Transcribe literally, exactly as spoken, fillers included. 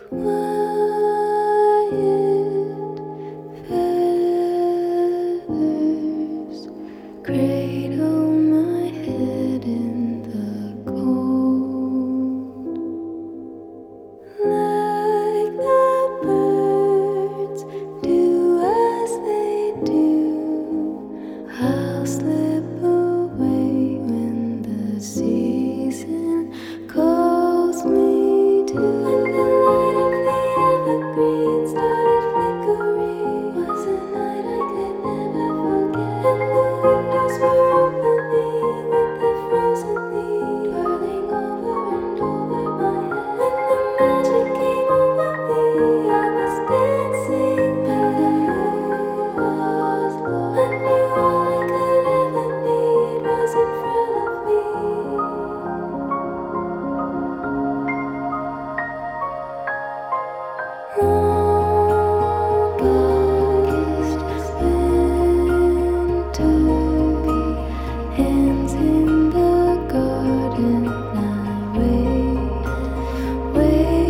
Quiet feathers cradle my head in the cold, like the birds do as they do. I'll slip away when the season calls me to. When the light of the evergreen started flickering, was a night I could never forget. And the windows were opening with the frozen leaves whirling over and over my head. When the magic came over me, I was dancing when the moon was low. I knew all I could ever need was in front of me. Long darkest winter ends in the garden. I wait, wait.